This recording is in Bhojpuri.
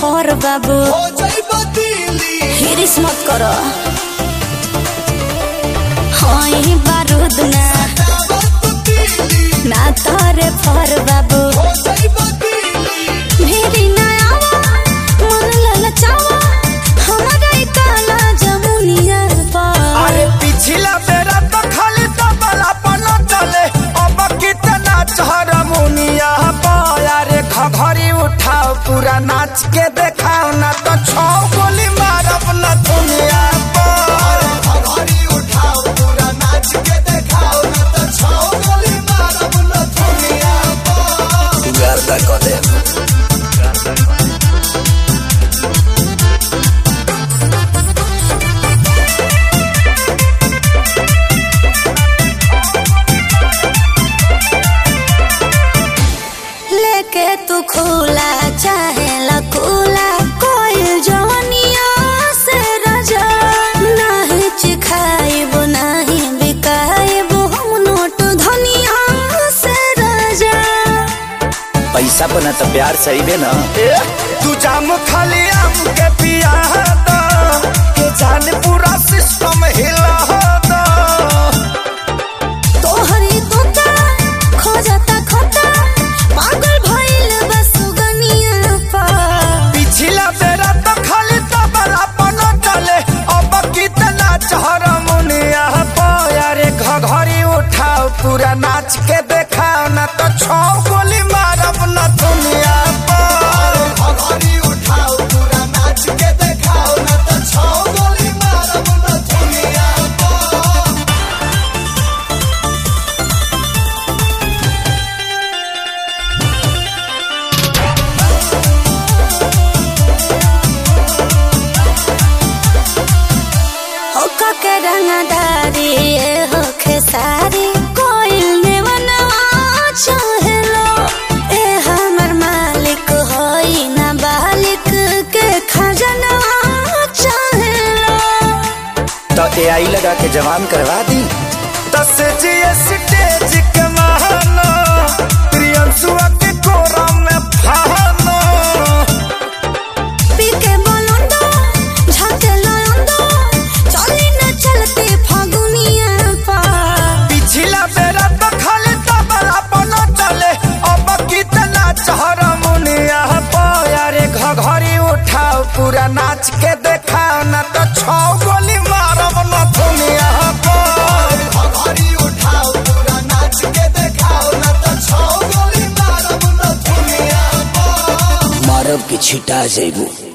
फोर बाबू हिरिस मत करो होई बारूद ना तोरे फोर बाबू मेरी नयावा मन ललचावा हमारा काला जमुनिया पर अरे पिछला बेरा तो खाली तबला पनो चले अब कितना चहरमुनिया पर अरे घघरी उठाओ पूरा नाच के देखाओ ना तो 6 गोली मारब न दुनिया पर घघरी उठाओ पूरा नाच के देखाओ ना तो 6 गोली मारब न दुनिया पर गर्दा कर दे लेके तू खुला चाहे लकुला कोई जवानिया से राजा नहीं चिखाइब नहीं बिकाइब हम नोट धनिया से राजा पैसा बना तो प्यार सही बे ना तू जाम खाली आम के पिया दो के जान पूरा सिस्टम हिला दो तोहरी तोता खोजता खोता पागल भइल बस गनिया पा पिछला बेरा तो खाली तबला पनो चले अब कितना चहरमुनिया पर अरे घघरी उठाओ पूरा नाच के देखाओ ना तो 6 गोली मारब न दुनिया पर घघरी उठाओ पूरा नाच के देखाओ ना तो 6 गोली मारब न दुनिया पर हो के रंगदारी हो खेसारी कोइल नेवनवा चाहेलो ए हमर मालिक होई ना बालिक के खजनवा चाहेलो तो AI लगा के जवान करवा दी 10 स्टेज के महानो प्रियंसुआ के कोरा में फानो पीके बोलंदो झाके लयंदो चली न चलती फागुनिया पा पिछला बेरा तो खाली तबला पनो चले अब कितना चहरमुनिया पर अरे घघरी उठाओ पूरा नाच के देखाओ ना तो 6 गोली मारब न दुनिया पर घघरी उठाओ पूरा नाच के देखाओ ना तो 6 गोली मारब न दुनिया पर मारब की छिटा जेबू।